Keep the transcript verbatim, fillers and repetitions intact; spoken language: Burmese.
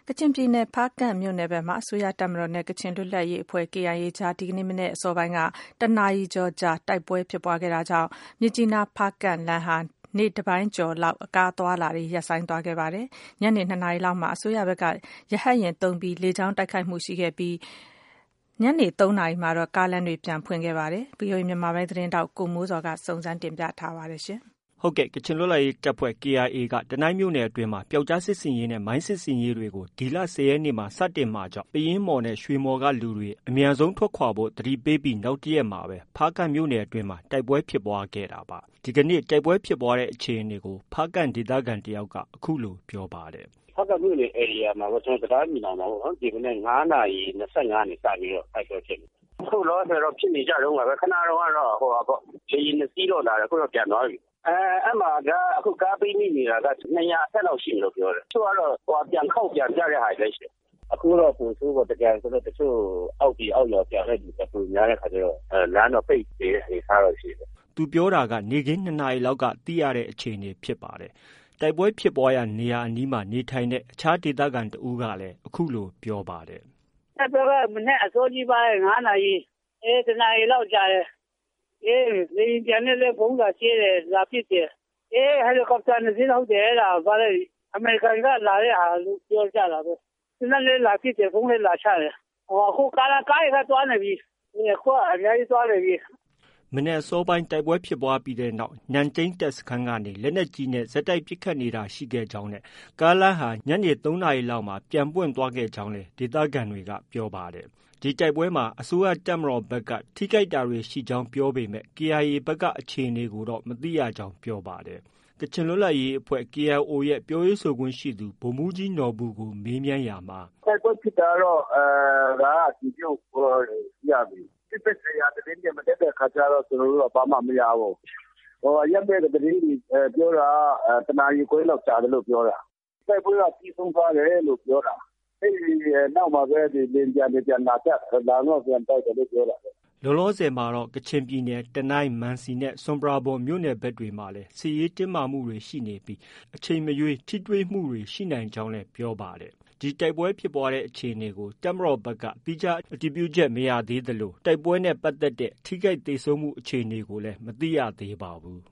ကချင်ပြည်နယ်ဖားကန့်မြို့နယ်ဘက်မှာအစိုးရတပ်မတော်နဲ့ကချင်လွတ်လပ်ရေးအဖွဲ့ K I A ကြားဒီကနေ့မနက်အစောပိုင်းကတနာရီကျော်ကြာတိုက်ပွဲဖြစ်ပွားခဲ့တာကြောင့်မြစ်ကြီးနားဖားကန့်လမ်းဟာနေ့တပိုင်းကျော်လောက်ကားသွားလာတွေရပ်ဆိုင်းသွားခဲ့ပါတယ်။ညနေနှစ်နာရီလောက်မှာအစိုးရဘက်ကရဟတ်ယာဉ်သုံးပြီးလေကြောင်းတိုက်ခိုက်မှုရှိခဲ့ပြီးညနေသုံးနာရီမှာတော့ကားလမ်းတွေပြန်ဖွင့်ခဲ့ပါတယ်။ ဗွီအိုအေမြန်မာပိုင်းသတင်းတောက်ကိုမိုးစောကစုံစမ်းတင်ပြထားပါတယ်ရှင်။ဟုတ်ကဲ့ကချင်လွတ်လပ်ရေးတပ်ဖွဲ့ K I A ကတနိုင်းမြို့နယ်အတွင်းမှာပျောက်ကြားစစ်ဆင်ရေးနဲ့မိုင်းစစ်ဆင်ရေးတွေကိုဒီလဆယ်ရက်နေ့မှာစတင်မှာကြောင့်ပယင်းမော်နဲ့ရွှေမော်ကလူတွေအမြန်ဆုံးထွက်ခွာဖို့သတိပေးပြီးနောက်တရက်မှာပဲဖားကန့်မြို့နယ်အတွင်းမှာတိုက်ပွဲဖြစ်ပွားခဲ့တာပါ။ဒီကနေ့တိုက်ပွဲဖြစ်ပွားတဲ့အခြေအနေကိုဖားကန့်ဒေသခံတယောက်ကအခုလိုပြောပါတယ်။ဖားကန့်မြို့နယ် area မှာတော့ကျွန်တော်တရားမြင်အောင်ပါပေါ့နော်ဒီကနေ့ငါးနာရီ၂၅နဲ့စပြီးတော့တိုက်ပွဲဖြစ်တယ်။အခုလောဆယ်တော့ဖြစ်နေကြတော့ပါပဲခဏတော့ကတော့ဟိုပါပေါ့လေယာဉ်နှစ်စီးတော့လာတယ်အခုတော့ပြန်သွားပြီ။အဲအဲ့မှာကအခုကားပေးမိနေတာက၂၀၀အထက်လောက်ရှိတယ်လို့ပြောတယ်။သူကတော့ဟိုပြန်ခောက်ပြန်ကြတဲ့ဟာလည်းရှိတယ်။အခုတော့ပုံစိုးပေါ်တကယ်ဆိုတော့တချို့အောက်ဒီအောက်ရောပြန်တဲ့ဒီကပုံများတဲ့ခါကျတော့အဲလမ်းတော့ပိတ်နေတဲ့အနေထားတော့ရှိတယ်။သူပြောတာကနေခင်းနှစ်နာရီလောက်ကသိရတဲ့အခြေအနေဖြစ်ပါတယ်။တိုက်ပွဲဖြစ်ပွားရာနေရာအနီးမှာနေထိုင်တဲ့အခြားဒေသခံတဦးကလည်းအခုလိုပြောပါတယ်။တိုက်ပွဲကမနေ့အစောကြီးပိုင်းငါးနာရီအဲတနာရီလောက်ကြာတယ်။အေးလေပြန်နေလေဘုံသာကျဲတယ်လာပစ်တယ်အေးဟယ်လီကော်ပတာနဲ့စီးဟုတ်တယ်လားဗါလေအမေရိကန်ကလာတဲ့ဟာလို့ပြောကြတာပဲဒီနေ့လေလာပစ်တယ်ဘုံလေလာချတယ်ဟိုအခုကာလာကားရသွားနေပြီဒီကွာအများကြီးသွားနေပြီမနေ့စောပိုင်းတိုက်ပွဲဖြစ်ပွားပြီးတဲ့နောက်ညန်ကျင်းတက်စခန်းကနေလက်နက်ကြီးနဲ့ဇက်တိုက်ပစ်ခတ်နေတာရှိခဲ့ကြောင်းနဲ့ကားလမ်းဟာညနေသုံးနာရီလောက်မှာပြန်ပွင့်သွားခဲ့ကြောင်းလည်းဒေသခံတွေကပြောပါတယ်ဒီတိုက်ပွဲမှာအစိုးရတပ်မတော်ဘက်ကထိခိုက်တာတွေရှိကြောင်းပြောပေမဲ့ K I A ဘက်ကအခြေအနေကိုတော့မသိရကြောင်းပြောပါတယ်။ကချင်လွတ်လပ်ရေးအဖွဲ့ K I O ရဲ့ပြောရေးဆိုခွင့်ရှိသူဗိုလ်မှူးကြီးနော်ဘူကိုမေးမြန်းရာမှာတိုက်ပွဲဖြစ်တာတော့အဲဒါအကြည့်ပြုတ်ရပြီ။စစ်စစ်ရတဲ့တင်းမတက်တဲ့ခါကျတော့ကျွန်တော်တို့ကဘာမှမရဘူး။ဟိုရက်မဲ့တဲ့တင်းကြီးပြောတာတနာရီခွဲလောက်ကြာတယ်လို့ပြောတာ။တိုက်ပွဲကပြီးဆုံးသွားတယ်လို့ပြောတာ။အဲဒီနောက်မှာပဲဒီလင်းပြန်ပြန်လာချက်လာတော့ပြန်တိုက်တယ်လို့ပြောတာလောလောဆယ်မှာတော့ကချင်ပြည်နယ်တနိုင်းမန်စီနဲ့ဆွမ်ပရာဘွမ်မြို့နယ်ဘက်တွေမှာလည်းစစ်ရေးတင်းမာမှုတွေရှိနေပြီးအချိန်မရွေးထိတွေ့မှုတွေရှိနိုင်ကြောင်းလည်းပြောပါတယ်ဒီတိုက်ပွဲဖြစ်ပွားတဲ့အခြေအနေကိုတပ်မတော်ဘက်ကတိကျအတည်ပြုချက်မရသေးသလိုတိုက်ပွဲနဲ့ပတ်သက်တဲ့ထိခိုက်ဒေဆုံးမှုအခြေအနေကိုလည်းမသိရသေးပါဘူး